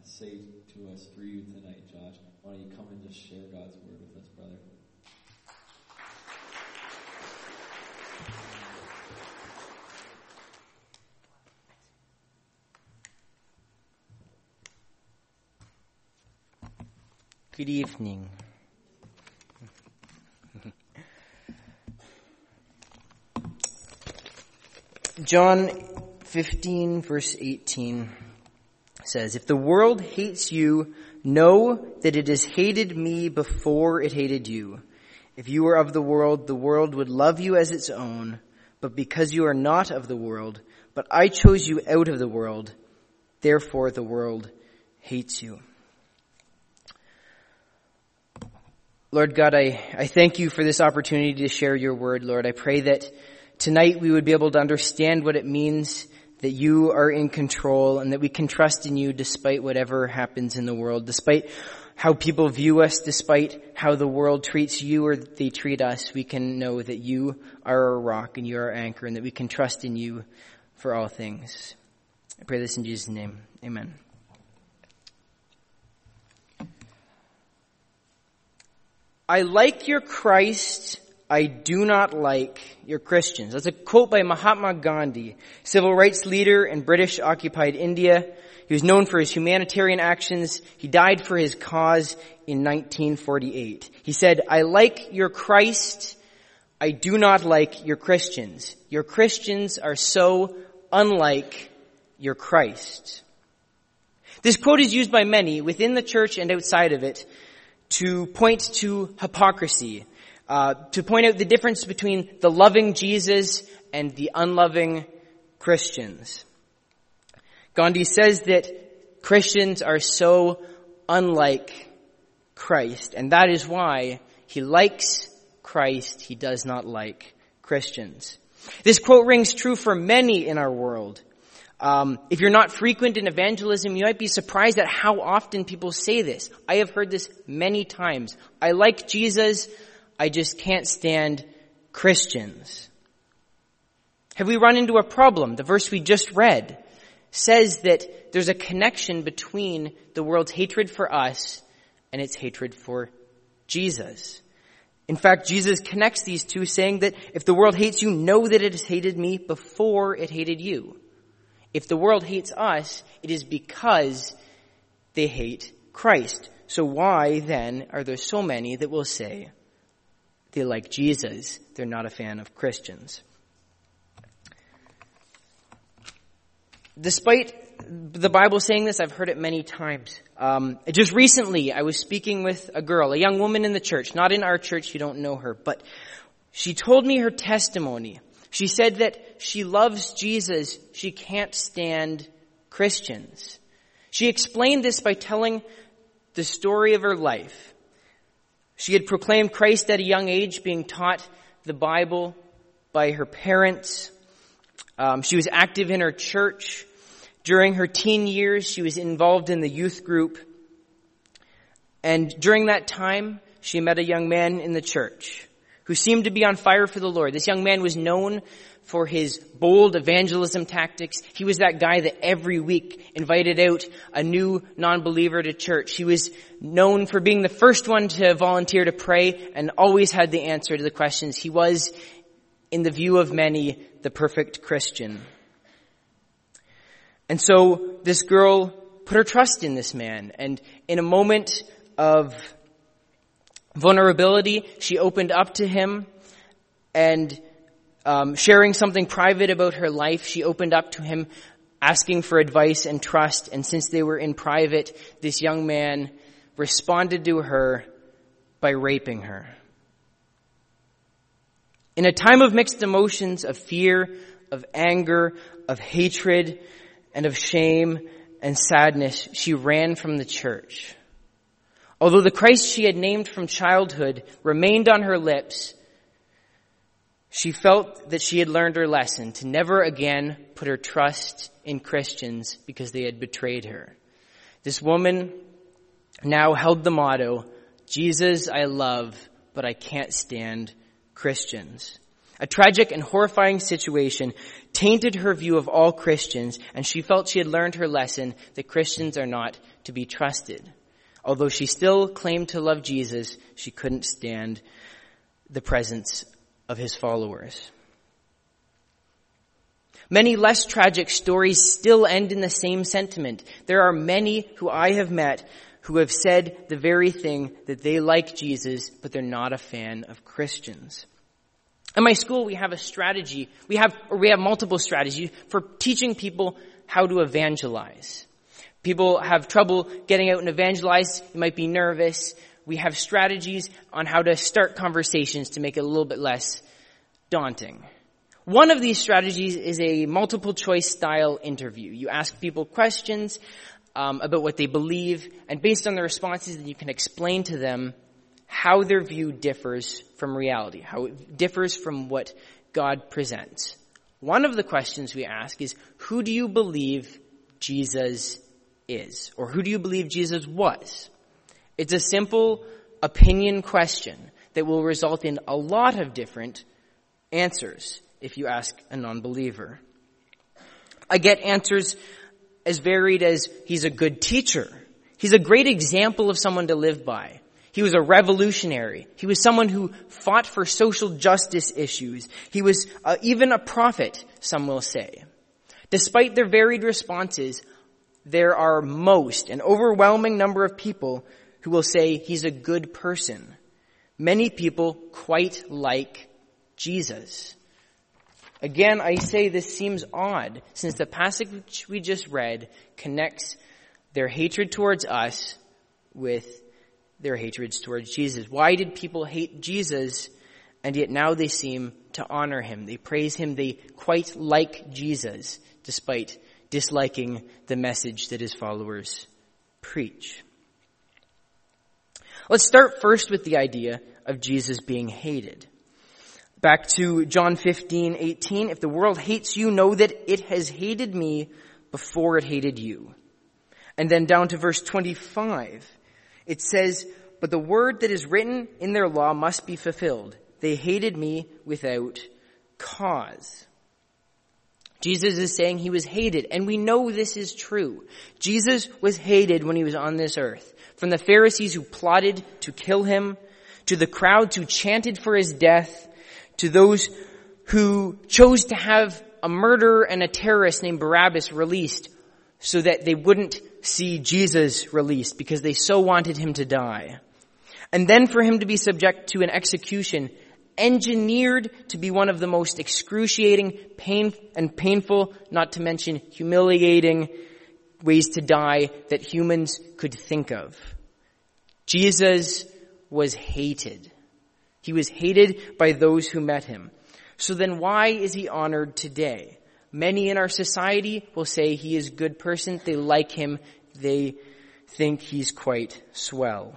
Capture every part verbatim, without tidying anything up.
say to us through you tonight, Josh. Why don't you come and just share God's word with us, brother? Good evening. John fifteen, verse eighteen says, "If the world hates you, know that it has hated me before it hated you. If you were of the world, the world would love you as its own. But because you are not of the world, but I chose you out of the world, therefore the world hates you." Lord God, I, I thank you for this opportunity to share your word, Lord. I pray that tonight we would be able to understand what it means that you are in control and that we can trust in you despite whatever happens in the world, despite how people view us, despite how the world treats you or they treat us. We can know that you are our rock and you are our anchor and that we can trust in you for all things. I pray this in Jesus' name. Amen. I like your Christ, I do not like your Christians. That's a quote by Mahatma Gandhi, civil rights leader in British occupied India. He was known for his humanitarian actions. He died for his cause in nineteen forty-eight. He said, "I like your Christ, I do not like your Christians. Your Christians are so unlike your Christ." This quote is used by many within the church and outside of it to point to hypocrisy, uh, to point out the difference between the loving Jesus and the unloving Christians. Gandhi says that Christians are so unlike Christ, and that is why he likes Christ, he does not like Christians. This quote rings true for many in our world. Um, if you're not frequent in evangelism, you might be surprised at how often people say this. I have heard this many times. I like Jesus, I just can't stand Christians. Have we run into a problem? The verse we just read says that there's a connection between the world's hatred for us and its hatred for Jesus. In fact, Jesus connects these two, saying that if the world hates you, know that it has hated me before it hated you. If the world hates us, it is because they hate Christ. So why then are there so many that will say they like Jesus, they're not a fan of Christians? Despite the Bible saying this, I've heard it many times. Um, just recently, I was speaking with a girl, a young woman in the church, not in our church, you don't know her, but she told me her testimony. She said that she loves Jesus, she can't stand Christians. She explained this by telling the story of her life. She had proclaimed Christ at a young age, being taught the Bible by her parents. Um, she was active in her church. During her teen years, she was involved in the youth group. And during that time, she met a young man in the church who seemed to be on fire for the Lord. This young man was known for his bold evangelism tactics. He was that guy that every week invited out a new non-believer to church. He was known for being the first one to volunteer to pray and always had the answer to the questions. He was, in the view of many, the perfect Christian. And so this girl put her trust in this man, and in a moment of vulnerability, she opened up to him, and um, sharing something private about her life, she opened up to him, asking for advice and trust. And since they were in private, this young man responded to her by raping her. In a time of mixed emotions, of fear, of anger, of hatred, and of shame and sadness, she ran from the church. Although the Christ she had named from childhood remained on her lips, she felt that she had learned her lesson to never again put her trust in Christians because they had betrayed her. This woman now held the motto, Jesus I love, but I can't stand Christians. A tragic and horrifying situation tainted her view of all Christians, and she felt she had learned her lesson that Christians are not to be trusted. Although she still claimed to love Jesus, she couldn't stand the presence of his followers. Many less tragic stories still end in the same sentiment. There are many who I have met who have said the very thing, that they like Jesus, but they're not a fan of Christians. In my school, we have a strategy. We have, or we have multiple strategies for teaching people how to evangelize. People have trouble getting out and evangelize. You might be nervous. We have strategies on how to start conversations to make it a little bit less daunting. One of these strategies is a multiple choice style interview. You ask people questions um, about what they believe, and based on the responses, you can explain to them how their view differs from reality, how it differs from what God presents. One of the questions we ask is, who do you believe Jesus is? Or who do you believe Jesus was? It's a simple opinion question that will result in a lot of different answers if you ask a non-believer. I get answers as varied as, he's a good teacher. He's a great example of someone to live by. He was a revolutionary. He was someone who fought for social justice issues. He was uh, even a prophet, some will say. Despite their varied responses, there are most, an overwhelming number of people who will say he's a good person. Many people quite like Jesus. Again, I say this seems odd, since the passage we just read connects their hatred towards us with their hatreds towards Jesus. Why did people hate Jesus, and yet now they seem to honor him? They praise him. They quite like Jesus, despite disliking the message that his followers preach. Let's start first with the idea of Jesus being hated. Back to John fifteen eighteen. If the world hates you, know that it has hated me before it hated you. And then down to verse twenty-five. It says, but the word that is written in their law must be fulfilled. They hated me without cause. Jesus is saying he was hated, and we know this is true. Jesus was hated when he was on this earth. From the Pharisees who plotted to kill him, to the crowds who chanted for his death, to those who chose to have a murderer and a terrorist named Barabbas released so that they wouldn't see Jesus released because they so wanted him to die. And then for him to be subject to an execution engineered to be one of the most excruciating, pain and painful, not to mention humiliating ways to die that humans could think of. Jesus was hated. He was hated by those who met him. So then why is he honored today? Many in our society will say he is a good person. They like him. They think he's quite swell.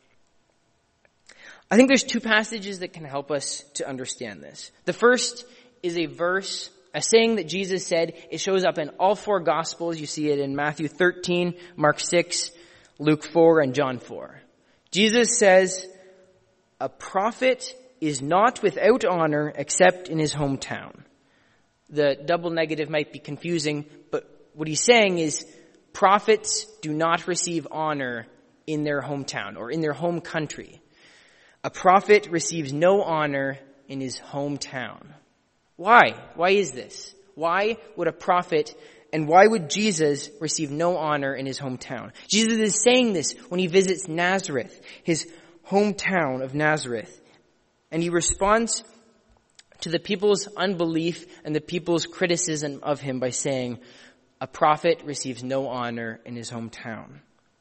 I think there's two passages that can help us to understand this. The first is a verse, a saying that Jesus said. It shows up in all four Gospels. You see it in Matthew thirteen, Mark six, Luke four, and John four. Jesus says, a prophet is not without honor except in his hometown. The double negative might be confusing, but what he's saying is prophets do not receive honor in their hometown or in their home country. A prophet receives no honor in his hometown. Why? Why is this? Why would a prophet and why would Jesus receive no honor in his hometown? Jesus is saying this when he visits Nazareth, his hometown of Nazareth. And he responds to the people's unbelief and the people's criticism of him by saying, a prophet receives no honor in his hometown.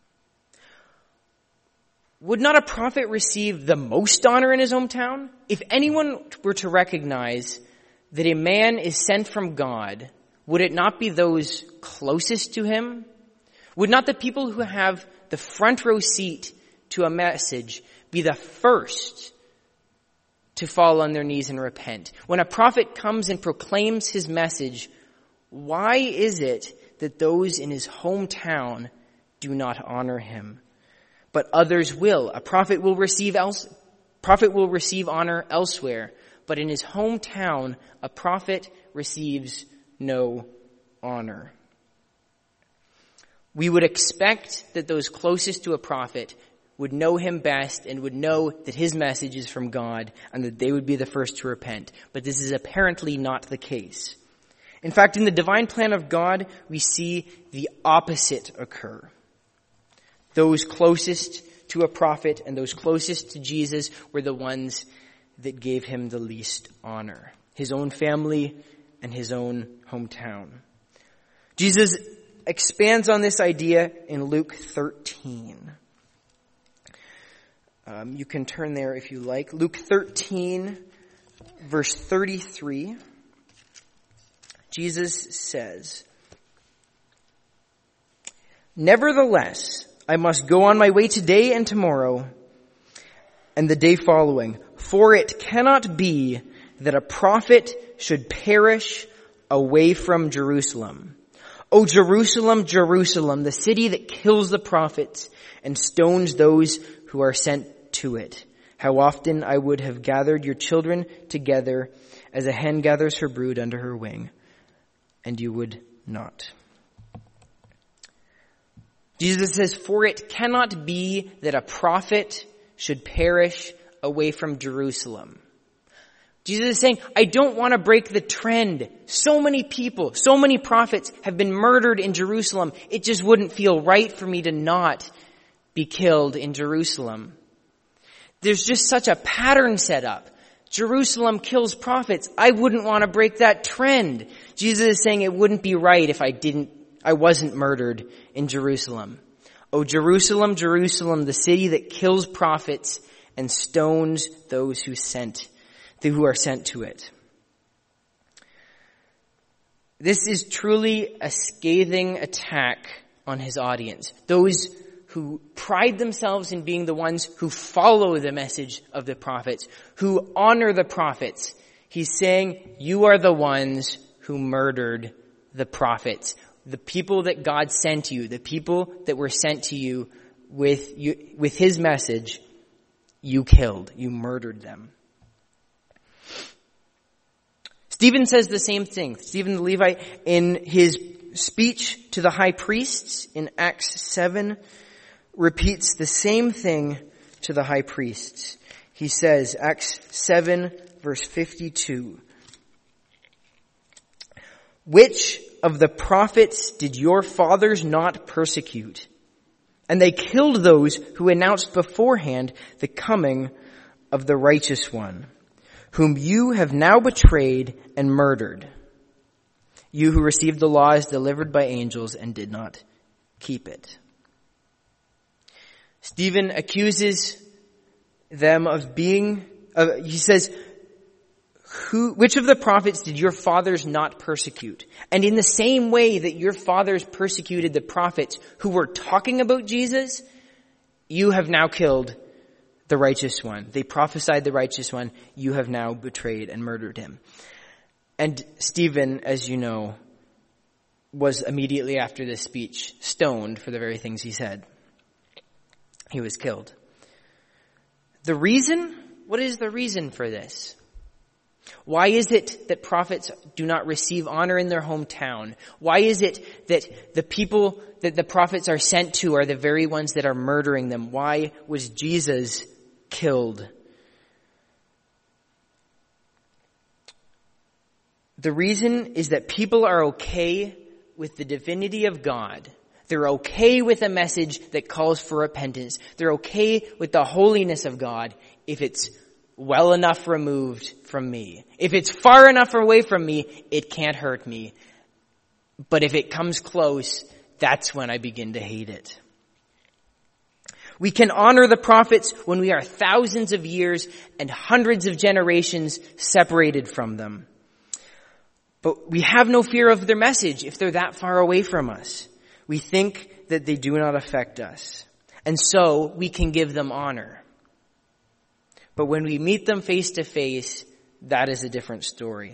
Would not a prophet receive the most honor in his hometown? If anyone were to recognize that a man is sent from God, would it not be those closest to him? Would not the people who have the front row seat to a message be the first to fall on their knees and repent? When a prophet comes and proclaims his message, why is it that those in his hometown do not honor him, but others will? A prophet will receive else, prophet will receive honor elsewhere, but in his hometown, a prophet receives no honor. We would expect that those closest to a prophet would know him best and would know that his message is from God and that they would be the first to repent. But this is apparently not the case. In fact, in the divine plan of God, we see the opposite occur. Those closest to a prophet and those closest to Jesus were the ones that gave him the least honor. His own family and his own hometown. Jesus expands on this idea in Luke thirteen. Um, you can turn there if you like. Luke thirteen, verse thirty-three. Jesus says, "Nevertheless, I must go on my way today and tomorrow and the day following, for it cannot be that a prophet should perish away from Jerusalem. O Jerusalem, Jerusalem, the city that kills the prophets and stones those who are sent to it. How often I would have gathered your children together as a hen gathers her brood under her wing, and you would not." Jesus says, for it cannot be that a prophet should perish away from Jerusalem. Jesus is saying, I don't want to break the trend. So many people, so many prophets have been murdered in Jerusalem. It just wouldn't feel right for me to not be killed in Jerusalem. There's just such a pattern set up. Jerusalem kills prophets. I wouldn't want to break that trend. Jesus is saying it wouldn't be right if I didn't, I wasn't murdered in Jerusalem. O Jerusalem, Jerusalem, the city that kills prophets and stones those who sent, who are sent to it. This is truly a scathing attack on his audience. Those who pride themselves in being the ones who follow the message of the prophets, who honor the prophets. He's saying, you are the ones who murdered the prophets. The people that God sent you, the people that were sent to you with you, with his message, you killed, you murdered them. Stephen says the same thing. Stephen the Levite, in his speech to the high priests in Acts seven, repeats the same thing to the high priests. He says, Acts seven, verse fifty-two, "Which of the prophets did your fathers not persecute? And they killed those who announced beforehand the coming of the righteous one, whom you have now betrayed and murdered. You who received the law as delivered by angels and did not keep it." Stephen accuses them of being, uh, he says, Who, which of the prophets did your fathers not persecute? And in the same way that your fathers persecuted the prophets who were talking about Jesus, you have now killed the righteous one. They prophesied the righteous one. You have now betrayed and murdered him. And Stephen, as you know, was immediately after this speech stoned for the very things he said. He was killed. The reason? What is the reason for this? Why is it that prophets do not receive honor in their hometown? Why is it that the people that the prophets are sent to are the very ones that are murdering them? Why was Jesus killed? The reason is that people are okay with the divinity of God. They're okay with a message that calls for repentance. They're okay with the holiness of God if it's well enough removed from me. If it's far enough away from me, it can't hurt me. But if it comes close, that's when I begin to hate it. We can honor the prophets when we are thousands of years and hundreds of generations separated from them. But we have no fear of their message if they're that far away from us. We think that they do not affect us. And so we can give them honor. But when we meet them face to face, that is a different story.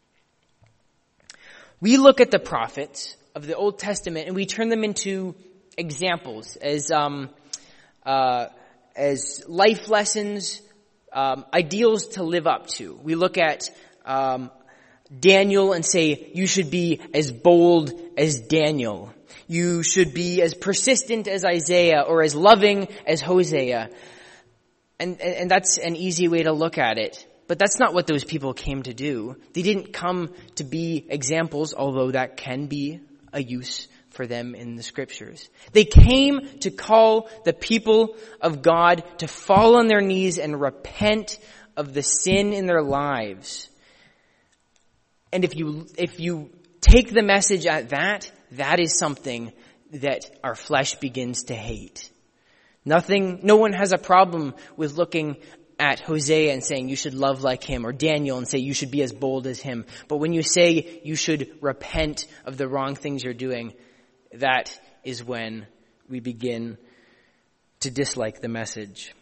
We look at the prophets of the Old Testament and we turn them into examples as um, uh, as life lessons um, ideals to live up to. We look at um, Daniel and say, you should be as bold as Daniel. You should be as persistent as Isaiah or as loving as Hosea. And, and, and that's an easy way to look at it. But that's not what those people came to do. They didn't come to be examples, although that can be a use for them in the scriptures. They came to call the people of God to fall on their knees and repent of the sin in their lives. And if you, if you take the message at that, that is something that our flesh begins to hate. Nothing, no one has a problem with looking at Hosea and saying you should love like him, or Daniel and say you should be as bold as him. But when you say you should repent of the wrong things you're doing, that is when we begin to dislike the message.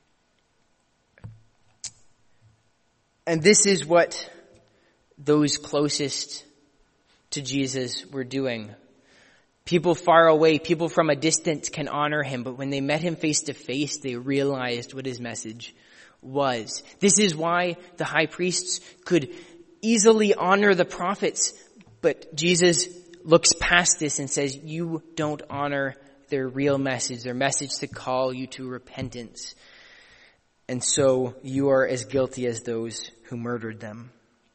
And this is what those closest to Jesus were doing. People far away, people from a distance can honor him, but when they met him face to face, they realized what his message was. This is why the high priests could easily honor the prophets, but Jesus looks past this and says, you don't honor their real message, their message to call you to repentance. And so you are as guilty as those who murdered them.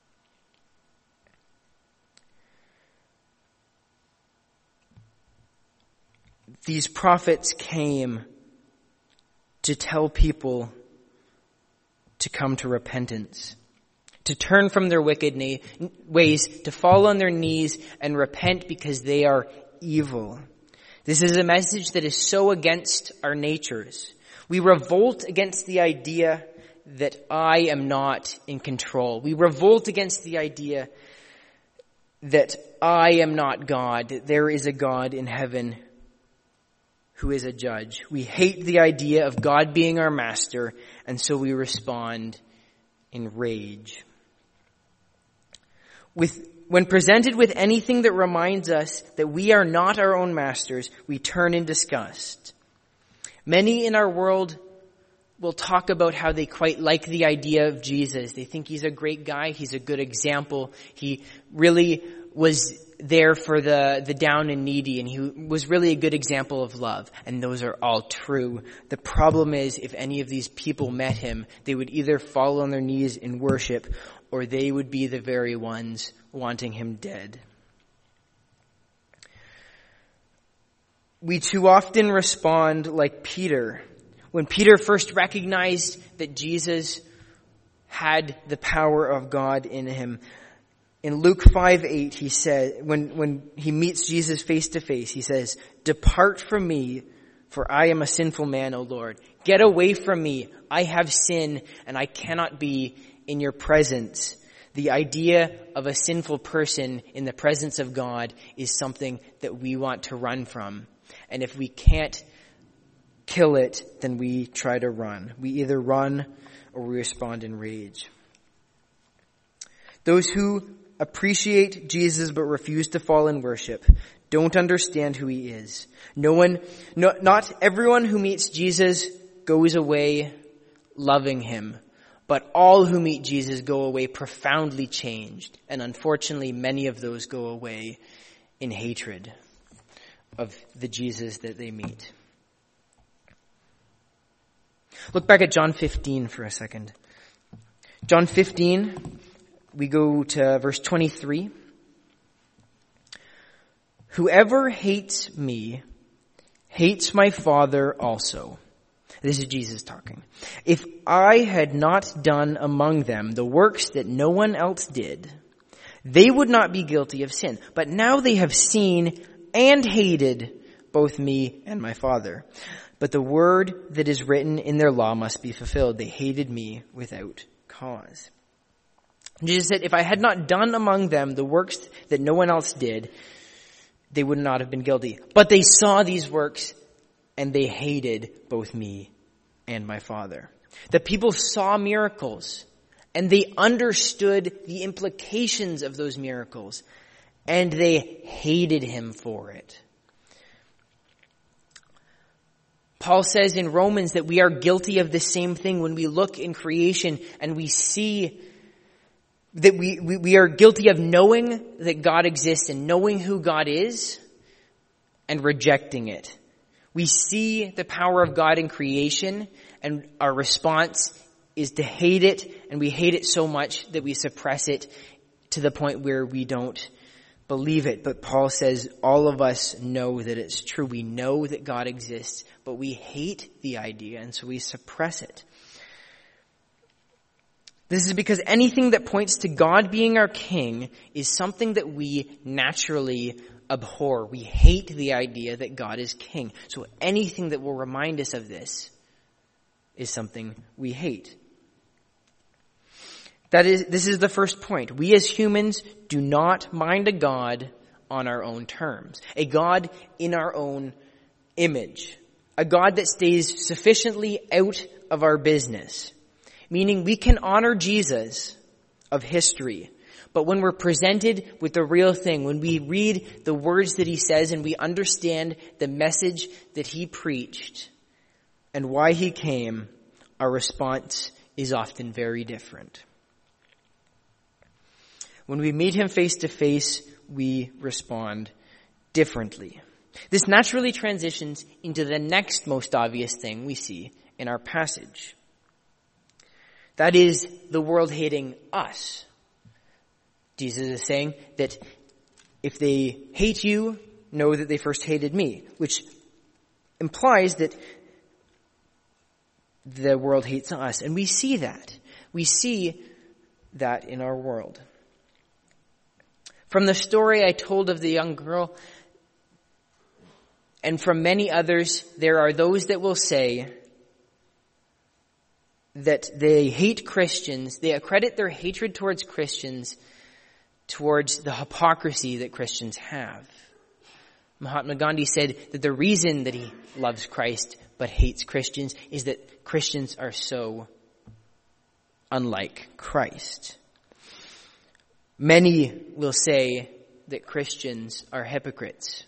These prophets came to tell people to come to repentance, to turn from their wicked na- ways, to fall on their knees and repent because they are evil. This is a message that is so against our natures. We revolt against the idea that I am not in control. We revolt against the idea that I am not God, that there is a God in heaven who is a judge. We hate the idea of God being our master, and so we respond in rage. With, when presented with anything that reminds us that we are not our own masters, we turn in disgust. Many in our world will talk about how they quite like the idea of Jesus. They think he's a great guy. He's a good example. He really was there for the, the down and needy, and he was really a good example of love. And those are all true. The problem is, if any of these people met him, they would either fall on their knees in worship, or they would be the very ones wanting him dead. We too often respond like Peter. When Peter first recognized that Jesus had the power of God in him, in Luke five eight, he said, when, when he meets Jesus face to face, he says, "Depart from me, for I am a sinful man, O Lord. Get away from me. I have sin, and I cannot be in your presence." The idea of a sinful person in the presence of God is something that we want to run from. And if we can't kill it, then we try to run. We either run or we respond in rage. Those who appreciate Jesus but refuse to fall in worship don't understand who he is. No one, no, not everyone who meets Jesus goes away loving him, but all who meet Jesus go away profoundly changed. And unfortunately, many of those go away in hatred of the Jesus that they meet. Look back at John fifteen for a second. John fifteen, we go to verse twenty-three. "Whoever hates me hates my Father also." This is Jesus talking. "If I had not done among them the works that no one else did, they would not be guilty of sin. But now they have seen and hated both me and my Father. But the word that is written in their law must be fulfilled. They hated me without cause." Jesus said, if I had not done among them the works that no one else did, they would not have been guilty. But they saw these works and they hated both me and my Father. The people saw miracles and they understood the implications of those miracles and they hated him for it. Paul says in Romans that we are guilty of the same thing when we look in creation and we see that we, we, we are guilty of knowing that God exists and knowing who God is and rejecting it. We see the power of God in creation, and our response is to hate it, and we hate it so much that we suppress it to the point where we don't believe it. But Paul says all of us know that it's true. We know that God exists, but we hate the idea, and so we suppress it. This is because anything that points to God being our king is something that we naturally abhor. We hate the idea that God is king. So anything that will remind us of this is something we hate. That is, this is the first point. We as humans do not mind a God on our own terms. A God in our own image. A God that stays sufficiently out of our business. Meaning we can honor Jesus of history, but when we're presented with the real thing, when we read the words that he says and we understand the message that he preached and why he came, our response is often very different. When we meet him face to face, we respond differently. This naturally transitions into the next most obvious thing we see in our passage. That is the world hating us. Jesus is saying that if they hate you, know that they first hated me, which implies that the world hates us. And we see that. We see that in our world. From the story I told of the young girl, and from many others, there are those that will say that they hate Christians. They accredit their hatred towards Christians towards the hypocrisy that Christians have. Mahatma Gandhi said that the reason that he loves Christ but hates Christians is that Christians are so unlike Christ. Many will say that Christians are hypocrites.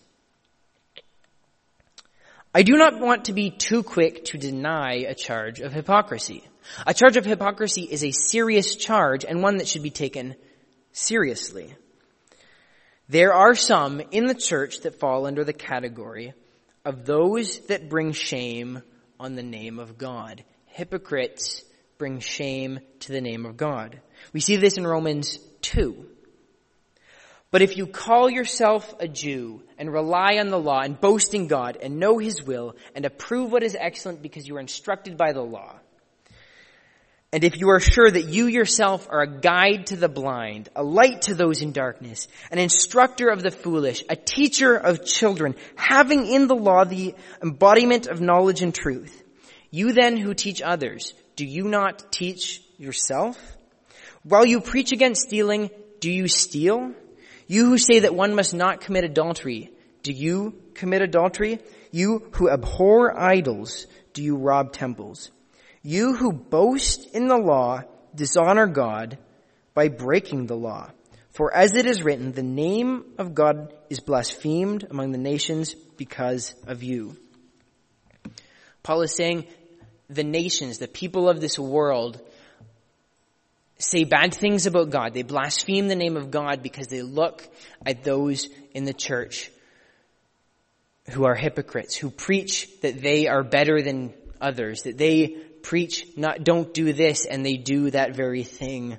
I do not want to be too quick to deny a charge of hypocrisy. A charge of hypocrisy is a serious charge and one that should be taken seriously. There are some in the church that fall under the category of those that bring shame on the name of God. Hypocrites bring shame to the name of God. We see this in Romans two. But if you call yourself a Jew and rely on the law and boast in God and know his will and approve what is excellent because you are instructed by the law, and if you are sure that you yourself are a guide to the blind, a light to those in darkness, an instructor of the foolish, a teacher of children, having in the law the embodiment of knowledge and truth, you then who teach others, do you not teach yourself? While you preach against stealing, do you steal? You who say that one must not commit adultery, do you commit adultery? You who abhor idols, do you rob temples? You who boast in the law dishonor God by breaking the law. For as it is written, the name of God is blasphemed among the nations because of you. Paul is saying the nations, the people of this world, say bad things about God. They blaspheme the name of God because they look at those in the church who are hypocrites, who preach that they are better than others, that they preach not don't do this and they do that very thing.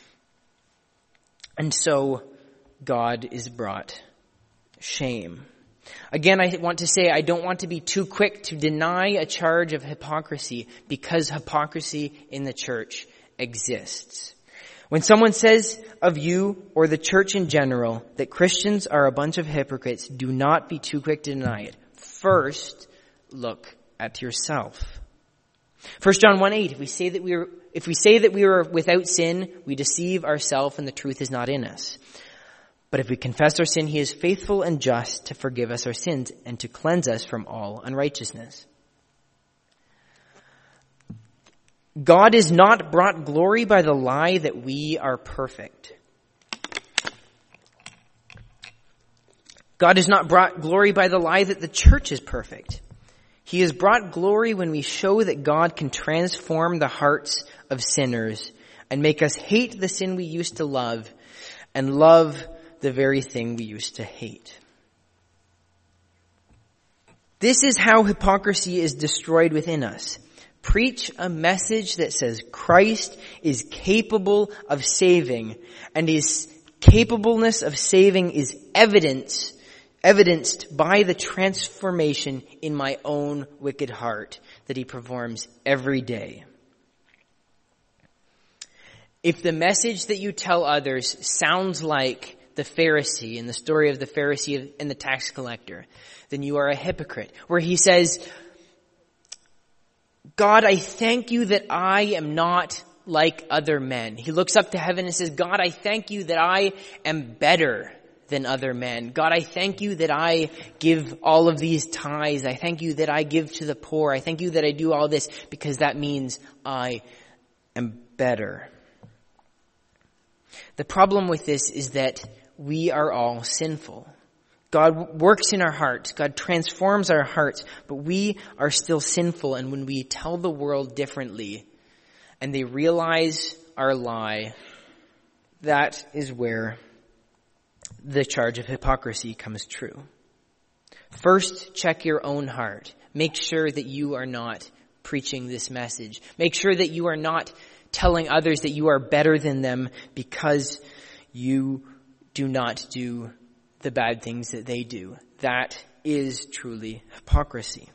And so God is brought shame. Again, I want to say I don't want to be too quick to deny a charge of hypocrisy because hypocrisy in the church exists. When someone says of you or the church in general that Christians are a bunch of hypocrites, do not be too quick to deny it. First, look at yourself. First John one eight, if we say that we are, if we say that we are without sin, we deceive ourselves and the truth is not in us. But if we confess our sin, he is faithful and just to forgive us our sins and to cleanse us from all unrighteousness. God is not brought glory by the lie that we are perfect. God is not brought glory by the lie that the church is perfect. He has brought glory when we show that God can transform the hearts of sinners and make us hate the sin we used to love and love the very thing we used to hate. This is how hypocrisy is destroyed within us. Preach a message that says Christ is capable of saving, and his capableness of saving is evidence, evidenced by the transformation in my own wicked heart that he performs every day. If the message that you tell others sounds like the Pharisee in the story of the Pharisee and the tax collector, then you are a hypocrite, where he says, God, I thank you that I am not like other men. He looks up to heaven and says, God, I thank you that I am better than other men. God, I thank you that I give all of these tithes. I thank you that I give to the poor. I thank you that I do all this because that means I am better. The problem with this is that we are all sinful. God works in our hearts. God transforms our hearts, but we are still sinful. And when we tell the world differently and they realize our lie, that is where the charge of hypocrisy comes true. First, check your own heart. Make sure that you are not preaching this message. Make sure that you are not telling others that you are better than them because you do not do the bad things that they do. That is truly hypocrisy.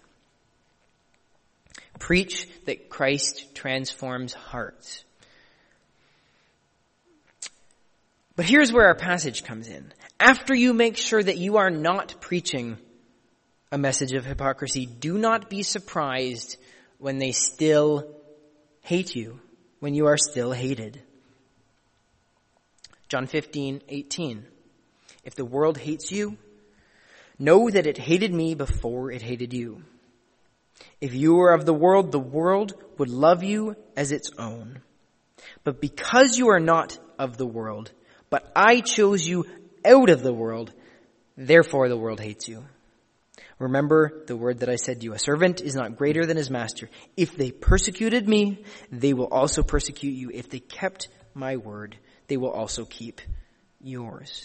Preach that Christ transforms hearts. But here's where our passage comes in. After you make sure that you are not preaching a message of hypocrisy, do not be surprised when they still hate you, when you are still hated. John fifteen eighteen. If the world hates you, know that it hated me before it hated you. If you were of the world, the world would love you as its own. But because you are not of the world, but I chose you out of the world, therefore the world hates you. Remember the word that I said to you, a servant is not greater than his master. If they persecuted me, they will also persecute you. If they kept my word, they will also keep yours.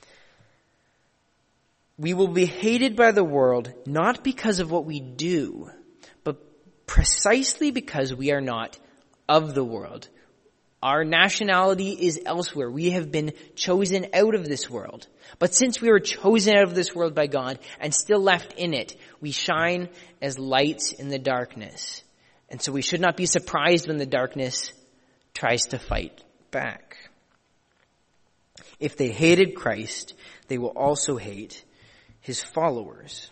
We will be hated by the world not because of what we do, but precisely because we are not of the world. Our nationality is elsewhere. We have been chosen out of this world. But since we were chosen out of this world by God and still left in it, we shine as lights in the darkness. And so we should not be surprised when the darkness tries to fight back. If they hated Christ, they will also hate his followers.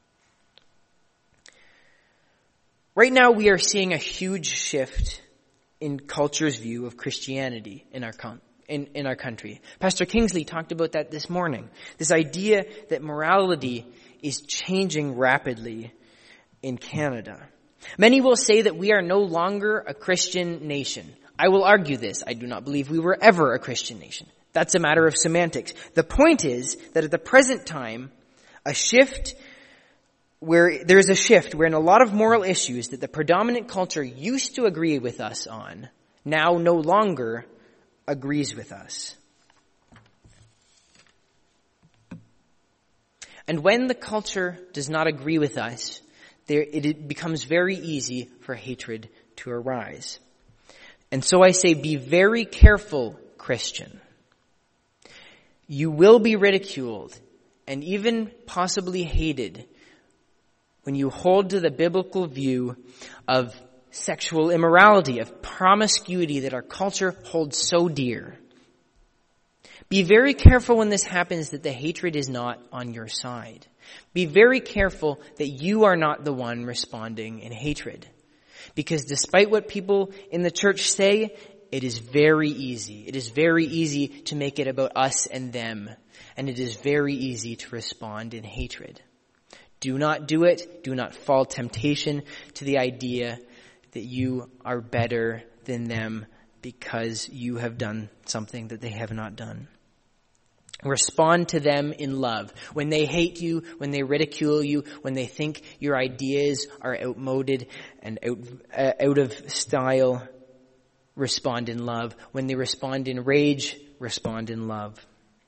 Right now we are seeing a huge shift in culture's view of Christianity in our con- in, in our country. Pastor Kingsley talked about that this morning. This idea that morality is changing rapidly in Canada. Many will say that we are no longer a Christian nation. I will argue this. I do not believe we were ever a Christian nation. That's a matter of semantics. The point is that at the present time, a shift where there's a shift where in a lot of moral issues that the predominant culture used to agree with us on, now no longer agrees with us. And when the culture does not agree with us, there, it becomes very easy for hatred to arise. And so I say, be very careful, Christian. You will be ridiculed and even possibly hated when you hold to the biblical view of sexual immorality, of promiscuity that our culture holds so dear. Be very careful when this happens that the hatred is not on your side. Be very careful that you are not the one responding in hatred. Because despite what people in the church say, it is very easy. It is very easy to make it about us and them. And it is very easy to respond in hatred. Do not do it. Do not fall temptation to the idea that you are better than them because you have done something that they have not done. Respond to them in love. When they hate you, when they ridicule you, when they think your ideas are outmoded and out, uh, out of style, respond in love. When they respond in rage, respond in love.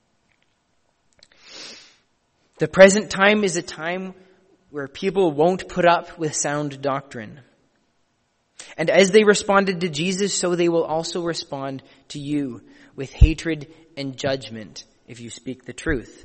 The present time is a time where people won't put up with sound doctrine. And as they responded to Jesus, so they will also respond to you with hatred and judgment if you speak the truth.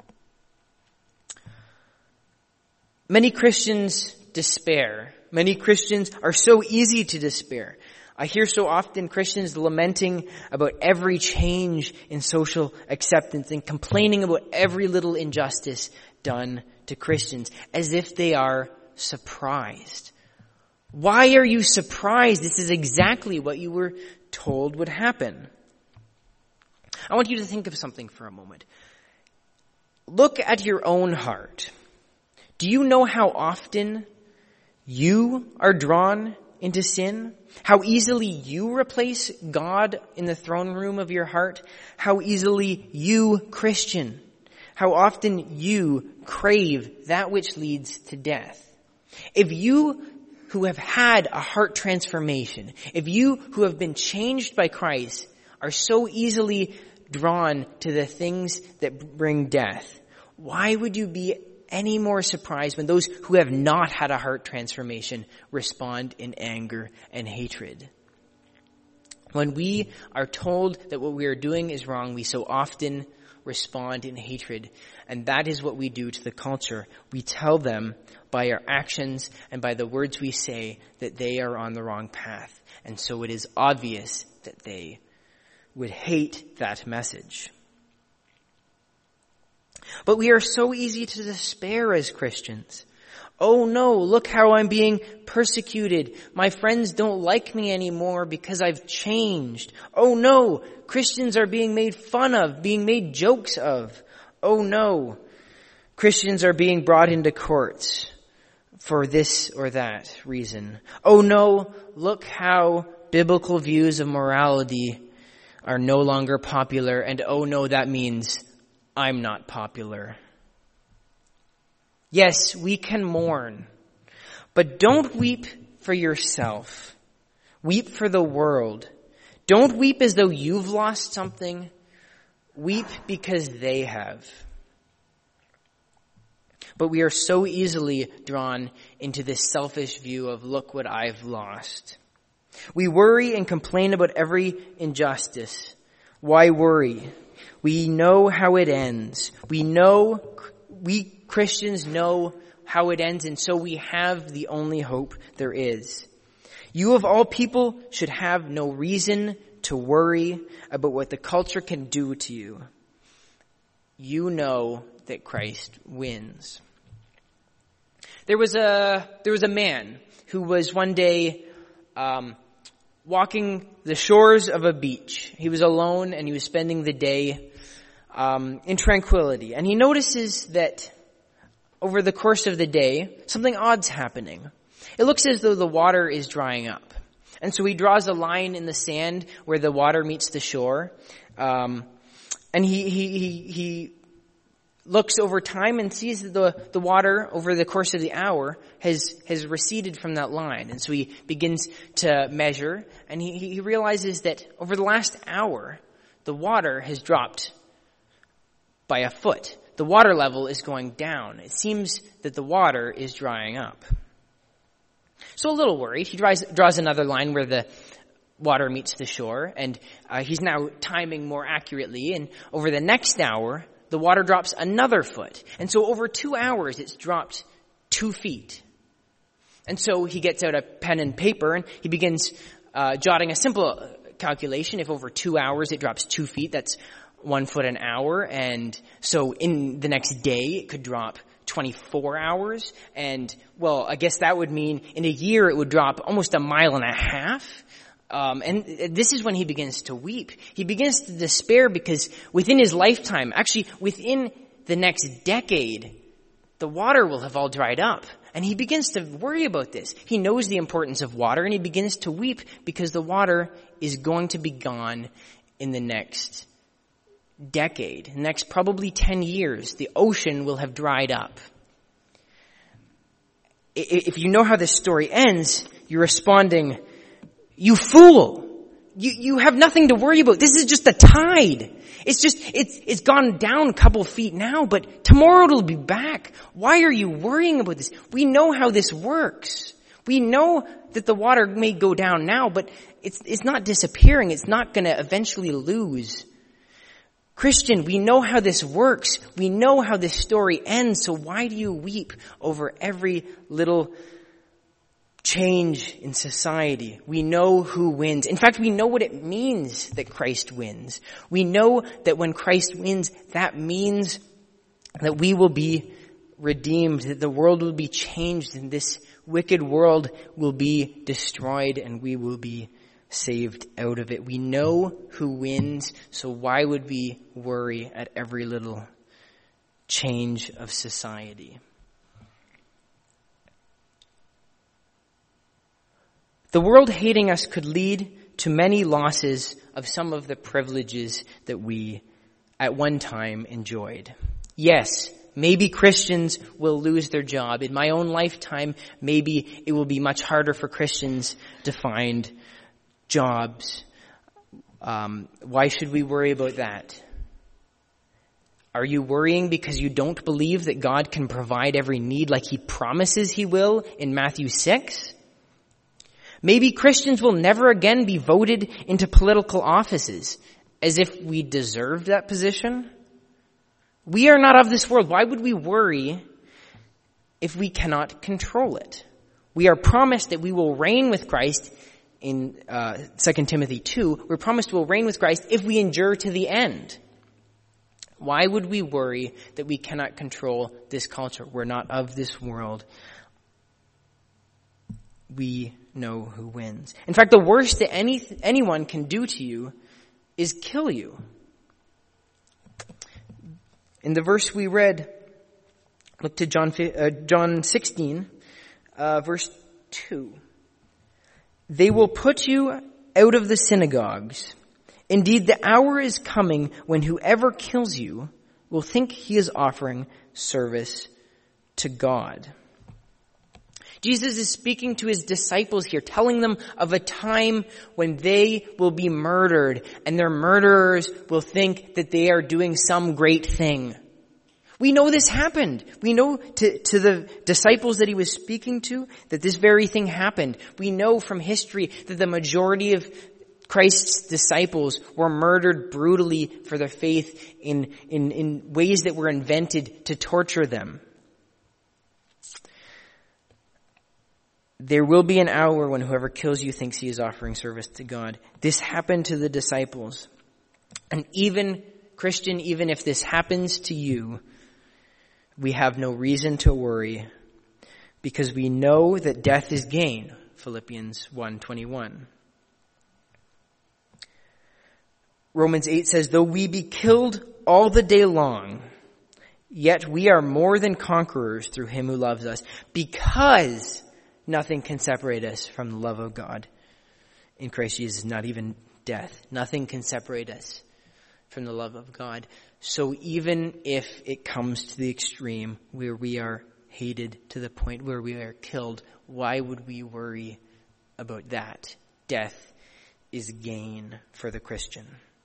Many Christians despair. Many Christians are so easy to despair. I hear so often Christians lamenting about every change in social acceptance and complaining about every little injustice done to Christians, as if they are surprised. Why are you surprised? This is exactly what you were told would happen. I want you to think of something for a moment. Look at your own heart. Do you know how often you are drawn into sin? How easily you replace God in the throne room of your heart? How easily you, Christian, how often you crave that which leads to death? If you who have had a heart transformation, if you who have been changed by Christ are so easily drawn to the things that bring death, why would you be any more surprised when those who have not had a heart transformation respond in anger and hatred? When we are told that what we are doing is wrong, we so often respond in hatred. And that is what we do to the culture. We tell them by our actions and by the words we say that they are on the wrong path. And so it is obvious that they would hate that message. But we are so easy to despair as Christians. Oh no, look how I'm being persecuted. My friends don't like me anymore because I've changed. Oh no, Christians are being made fun of, being made jokes of. Oh no, Christians are being brought into courts for this or that reason. Oh no, look how biblical views of morality are no longer popular, and oh no, that means I'm not popular. Yes, we can mourn, but don't weep for yourself. Weep for the world. Don't weep as though you've lost something. Weep because they have. But we are so easily drawn into this selfish view of, look what I've lost. We worry and complain about every injustice. Why worry? We know how it ends. We know, we Christians know how it ends, and so we have the only hope there is. You of all people should have no reason to worry about what the culture can do to you. You know that Christ wins. There was a, there was a man who was one day um, walking the shores of a beach. He was alone and he was spending the day um, in tranquility. And he notices that over the course of the day, something odd's happening. It looks as though the water is drying up. And so he draws a line in the sand where the water meets the shore. Um, and he, he, he, he looks over time and sees that the, the water over the course of the hour has, has receded from that line. And so he begins to measure, and he, he realizes that over the last hour, the water has dropped by a foot. The water level is going down. It seems that the water is drying up. So a little worried, he draws, draws another line where the water meets the shore, and uh, he's now timing more accurately, and over the next hour, the water drops another foot. And so over two hours, it's dropped two feet. And so he gets out a pen and paper, and he begins uh, jotting a simple calculation. If over two hours it drops two feet, that's one foot an hour. And so in the next day, it could drop twenty-four hours. And, well, I guess that would mean in a year it would drop almost a mile and a half. Um, and this is when he begins to weep. He begins to despair because within his lifetime, actually within the next decade, the water will have all dried up. And he begins to worry about this. He knows the importance of water, and he begins to weep because the water is going to be gone in the next decade, the next probably ten years, the ocean will have dried up. If you know how this story ends, you're responding, you fool! You, you have nothing to worry about. This is just the tide. It's just, it's, it's gone down a couple feet now, but tomorrow it'll be back. Why are you worrying about this? We know how this works. We know that the water may go down now, but it's, it's not disappearing. It's not going to eventually lose. Christian, we know how this works. We know how this story ends, so why do you weep over every little change in society? We know who wins. In fact, we know what it means that Christ wins. We know that when Christ wins, that means that we will be redeemed, that the world will be changed, and this wicked world will be destroyed, and we will be saved out of it. We know who wins, so why would we worry at every little change of society? The world hating us could lead to many losses of some of the privileges that we at one time enjoyed. Yes, maybe Christians will lose their job. In my own lifetime, maybe it will be much harder for Christians to find jobs. Um, why should we worry about that? Are you worrying because you don't believe that God can provide every need like he promises he will in Matthew six? Maybe Christians will never again be voted into political offices, as if we deserved that position. We are not of this world. Why would we worry if we cannot control it? We are promised that we will reign with Christ in uh, Second Timothy two. We're promised we'll reign with Christ if we endure to the end. Why would we worry that we cannot control this culture? We're not of this world. We know who wins. In fact, the worst that any anyone can do to you is kill you. In the verse we read, look to John uh, John sixteen, uh, verse two. They will put you out of the synagogues. Indeed, the hour is coming when whoever kills you will think he is offering service to God. Jesus is speaking to his disciples here, telling them of a time when they will be murdered, and their murderers will think that they are doing some great thing. We know this happened. We know to, to the disciples that he was speaking to that this very thing happened. We know from history that the majority of Christ's disciples were murdered brutally for their faith in, in, in ways that were invented to torture them. There will be an hour when whoever kills you thinks he is offering service to God. This happened to the disciples. And even, Christian, even if this happens to you, we have no reason to worry because we know that death is gain. Philippians one twenty-one. Romans eight says, though we be killed all the day long, yet we are more than conquerors through him who loves us, because nothing can separate us from the love of God in Christ Jesus, not even death. Nothing can separate us from the love of God. So even if it comes to the extreme where we are hated to the point where we are killed, why would we worry about that? Death is gain for the Christian.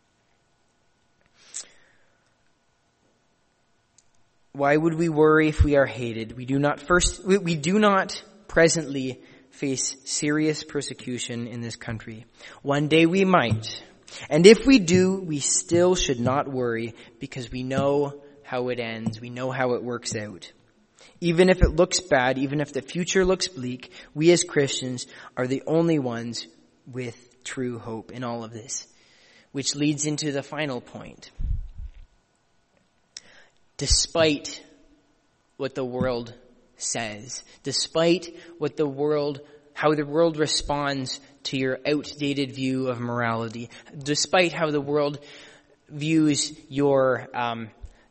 Why would we worry if we are hated? We do not first, we, we do not presently face serious persecution in this country. One day we might. And if we do, we still should not worry because we know how it ends. We know how it works out. Even if it looks bad, even if the future looks bleak, we as Christians are the only ones with true hope in all of this. Which leads into the final point. Despite what the world says, despite what the world, how the world responds to your outdated view of morality, despite how the world views your um,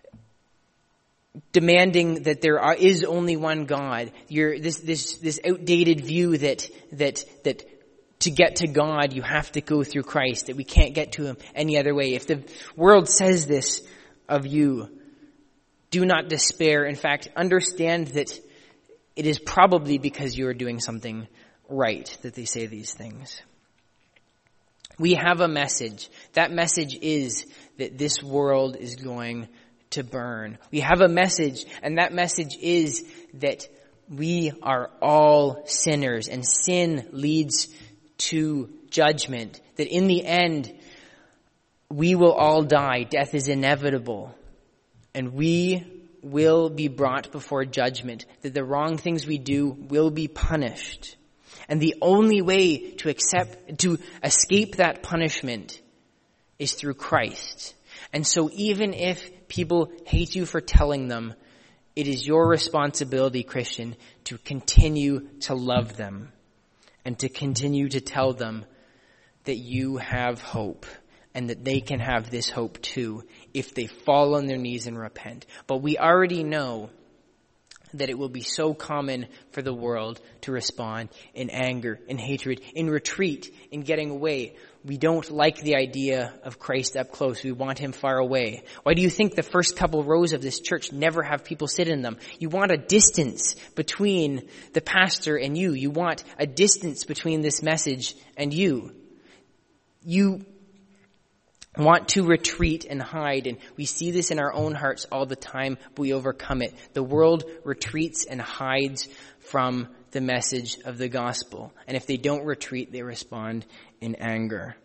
demanding that there are, is only one God, your this this this outdated view that that that to get to God, you have to go through Christ, that we can't get to him any other way. If the world says this of you, do not despair. In fact, understand that it is probably because you are doing something right that they say these things. We have a message. That message is that this world is going to burn. We have a message, and that message is that we are all sinners, and sin leads to judgment. That in the end, we will all die. Death is inevitable. And we will be brought before judgment. That the wrong things we do will be punished. And the only way to accept, to escape that punishment is through Christ. And so even if people hate you for telling them, it is your responsibility, Christian, to continue to love them and to continue to tell them that you have hope and that they can have this hope too if they fall on their knees and repent. But we already know that it will be so common for the world to respond in anger, in hatred, in retreat, in getting away. We don't like the idea of Christ up close. We want him far away. Why do you think the first couple rows of this church never have people sit in them? You want a distance between the pastor and you. You want a distance between this message and you. You want to retreat and hide, and we see this in our own hearts all the time, but we overcome it. The world retreats and hides from the message of the gospel. And if they don't retreat, they respond in anger.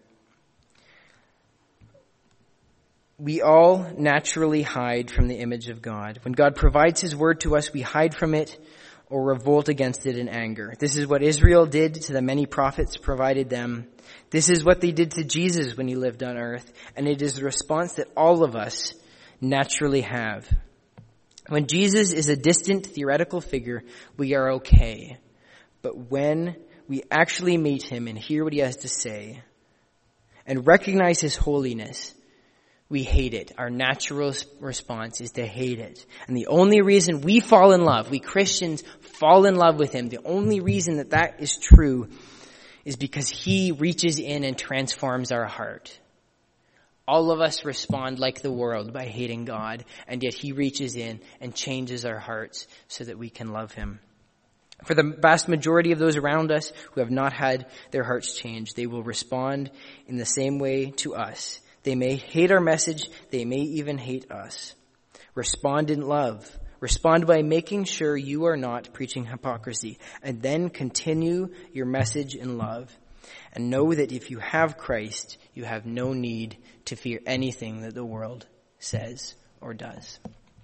We all naturally hide from the image of God. When God provides his word to us, we hide from it or revolt against it in anger. This is what Israel did to the many prophets provided them. This is what they did to Jesus when he lived on earth, and it is the response that all of us naturally have. When Jesus is a distant theoretical figure, we are okay. But when we actually meet him and hear what he has to say and recognize his holiness, we hate it. Our natural response is to hate it. And the only reason we fall in love, we Christians fall in love with him, the only reason that that is true is because he reaches in and transforms our heart. All of us respond like the world by hating God, and yet he reaches in and changes our hearts so that we can love him. For the vast majority of those around us who have not had their hearts changed, they will respond in the same way to us. They may hate our message. They may even hate us. Respond in love. Respond by making sure you are not preaching hypocrisy, and then continue your message in love. And know that if you have Christ, you have no need to fear anything that the world says or does.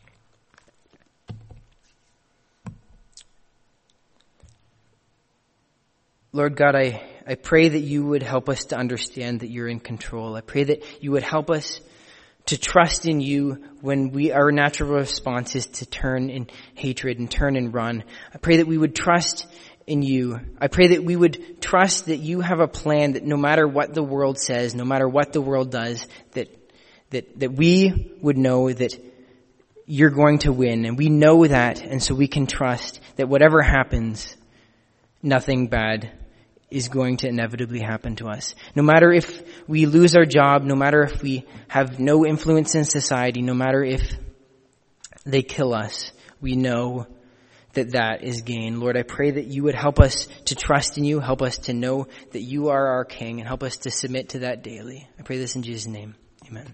Lord God, I, I pray that you would help us to understand that you're in control. I pray that you would help us to trust in you when we, our natural response is to turn in hatred and turn and run. I pray that we would trust in you. I pray that we would trust that you have a plan, that no matter what the world says, no matter what the world does, that, that, that we would know that you're going to win. And we know that, and so we can trust that whatever happens, nothing bad is going to inevitably happen to us. No matter if we lose our job, no matter if we have no influence in society, no matter if they kill us, we know that that is gain. Lord, I pray that you would help us to trust in you, help us to know that you are our King, and help us to submit to that daily. I pray this in Jesus' name. Amen.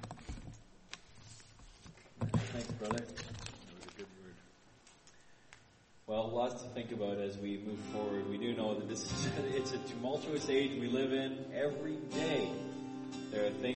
Thanks, brother. That was a good word. Well, lots to think about as we move forward. We do know that this is it's a tumultuous age we live in. Every day there are things